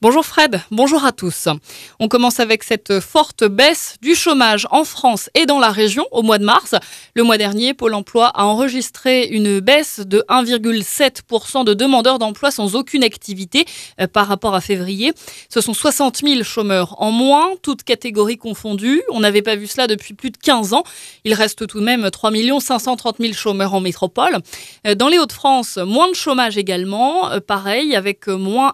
Bonjour Fred, bonjour à tous. On commence avec cette forte baisse du chômage en France et dans la région au mois de mars. Le mois dernier, Pôle emploi a enregistré une baisse de 1,7% de demandeurs d'emploi sans aucune activité par rapport à février. Ce sont 60 000 chômeurs en moins, toutes catégories confondues. On n'avait pas vu cela depuis plus de 15 ans. Il reste tout de même 3 530 000 chômeurs en métropole. Dans les Hauts-de-France, moins de chômage également, pareil, avec moins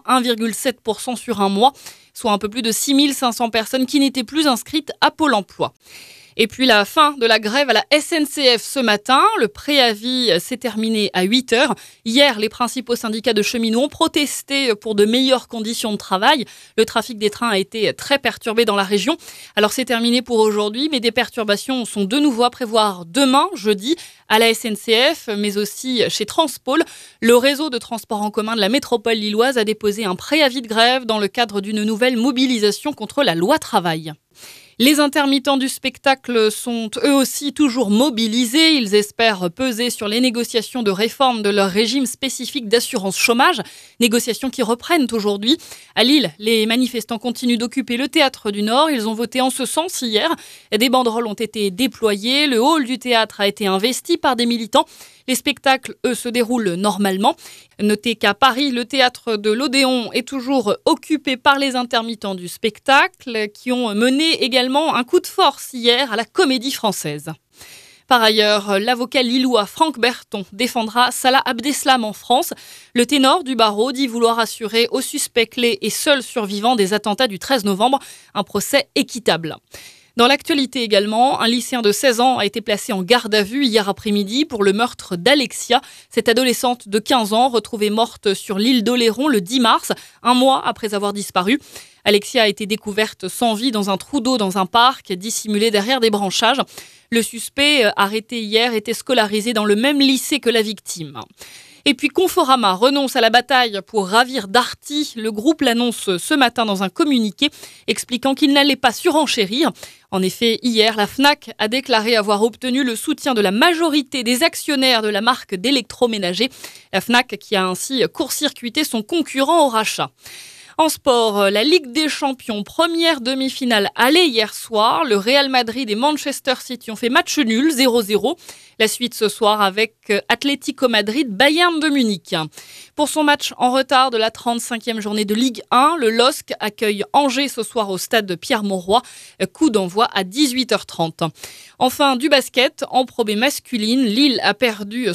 1,7% sur un mois, soit un peu plus de 6 500 personnes qui n'étaient plus inscrites à Pôle emploi. Et puis la fin de la grève à la SNCF ce matin. Le préavis s'est terminé à 8 heures. Hier, les principaux syndicats de cheminots ont protesté pour de meilleures conditions de travail. Le trafic des trains a été très perturbé dans la région. Alors c'est terminé pour aujourd'hui, mais des perturbations sont de nouveau à prévoir demain, jeudi, à la SNCF, mais aussi chez Transpôle. Le réseau de transport en commun de la métropole lilloise a déposé un préavis de grève dans le cadre d'une nouvelle mobilisation contre la loi travail. Les intermittents du spectacle sont eux aussi toujours mobilisés. Ils espèrent peser sur les négociations de réforme de leur régime spécifique d'assurance chômage. Négociations qui reprennent aujourd'hui. À Lille, les manifestants continuent d'occuper le théâtre du Nord. Ils ont voté en ce sens hier. Des banderoles ont été déployées. Le hall du théâtre a été investi par des militants. Les spectacles, eux, se déroulent normalement. Notez qu'à Paris, le théâtre de l'Odéon est toujours occupé par les intermittents du spectacle qui ont mené également un coup de force hier à la Comédie Française. Par ailleurs, l'avocat lillois Franck Berton défendra Salah Abdeslam en France. Le ténor du barreau dit vouloir assurer au suspect clé et seul survivant des attentats du 13 novembre un procès équitable. Dans l'actualité également, un lycéen de 16 ans a été placé en garde à vue hier après-midi pour le meurtre d'Alexia. Cette adolescente de 15 ans retrouvée morte sur l'île d'Oléron le 10 mars, un mois après avoir disparu. Alexia a été découverte sans vie dans un trou d'eau dans un parc, dissimulé derrière des branchages. Le suspect, arrêté hier, était scolarisé dans le même lycée que la victime. Et puis Conforama renonce à la bataille pour ravir Darty. Le groupe l'annonce ce matin dans un communiqué expliquant qu'il n'allait pas surenchérir. En effet, hier, la Fnac a déclaré avoir obtenu le soutien de la majorité des actionnaires de la marque d'électroménager. La Fnac qui a ainsi court-circuité son concurrent au rachat. En sport, la Ligue des Champions, première demi-finale aller hier soir. Le Real Madrid et Manchester City ont fait match nul, 0-0. La suite ce soir avec Atlético Madrid, Bayern de Munich. Pour son match en retard de la 35e journée de Ligue 1, le LOSC accueille Angers ce soir au stade de Pierre-Mauroy. Coup d'envoi à 18h30. Enfin, du basket, en Pro B masculine, Lille a perdu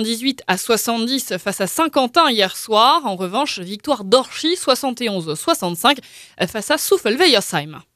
78-70 face à Saint-Quentin hier soir. En revanche, victoire d'Orchy 71-65 face à Souffelweyersheim.